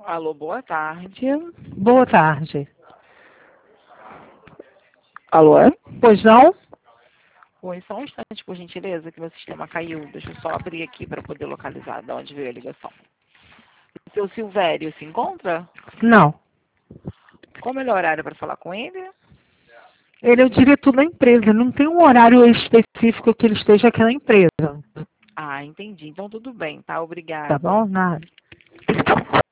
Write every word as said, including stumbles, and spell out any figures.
Alô, boa tarde. Boa tarde. Alô, é? Pois não? Oi, só um instante, por gentileza, que meu sistema caiu. Deixa eu só abrir aqui para poder localizar de onde veio a ligação. O seu Silvério se encontra? Não. Qual o melhor horário para falar com ele? Ele é o diretor da empresa. Não tem um horário específico que ele esteja aqui na empresa. Ah, entendi. Então tudo bem, tá? Tá Obrigada. bom? Nada.